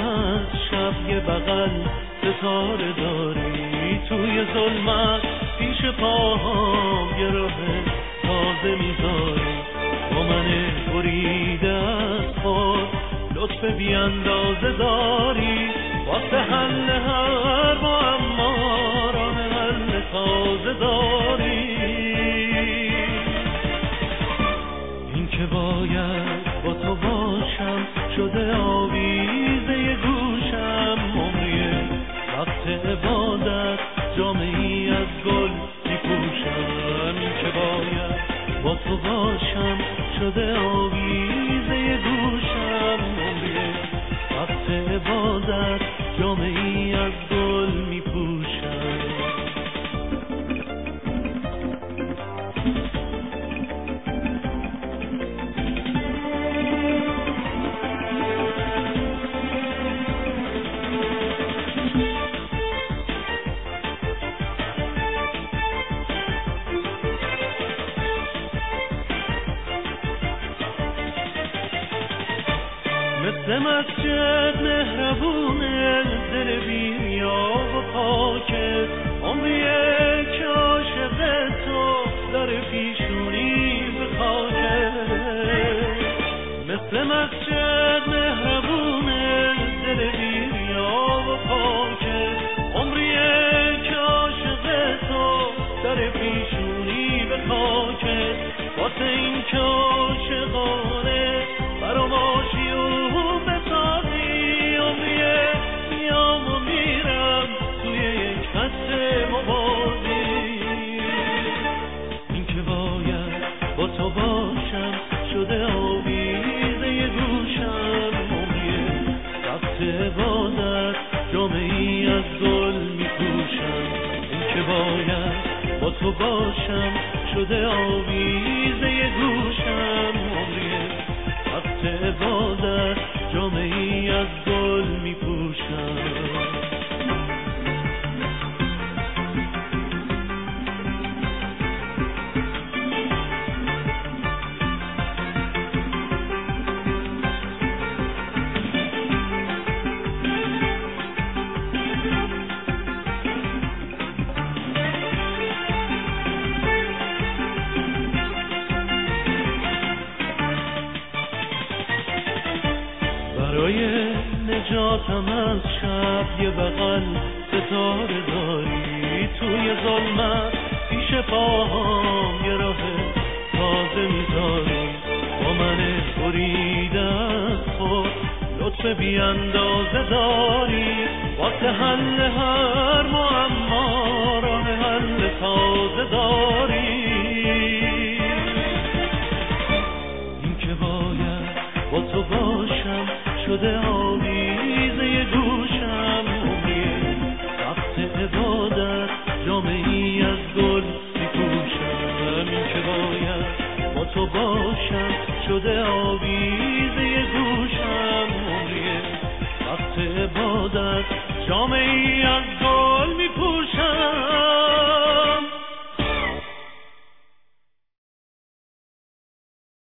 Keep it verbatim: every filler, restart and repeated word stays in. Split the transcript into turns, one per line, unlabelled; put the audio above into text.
از شب یه بغل ستاره داری، توی ظلمت پیش پاهام یه راه تازه میذاری. با من بریده از خود لطف بی اندازه داری، واسه حل هر معما راه حل تازه داری. این که باید با تو باشم شده آویزه گوشم، عمریه وقت عبادت جامعی از گل میپوشم. این که باید با تو باشم شده آویزه گوشم، عمریه وقت عبادت جامعی از گل میپوشم. مثل مسجد مهربونه دل بی‌ریاب و پاکه، عمریه که عاشق تو داره پیشونی به خاکه. مثل مسجد مهربونه دل بی‌ریاب و پاکه، عمریه که عاشق تو داره پیشونی به خاکه. واسه این که عاشقانه فراماشی و بسازی، عمریه میام و میرم توی یک خط موازی. این که باید با تو باشم شده آویزه گوشم، عمریه وقت عبادت جامعی از گل میپوشم. این که باید با تو باشم شده آویزه گوشم، عمریه وقت عبادت جامعی از گل میپوشم. برای نجاتم از شب یه بغل ستاره داری، توی ظلمت پیش پاهام یه راه تازه میذاری. با من بریده از خود لطف بی اندازه داری، واسه حل هر معما راه حل تازه داری. این که باید با تو باشم شده آویزه گوشم، عمریه وقت عبادت جامعی از گل میپوشم. این که باید با تو باشم شده آویزه گوشم، عمریه وقت عبادت جامعی از گل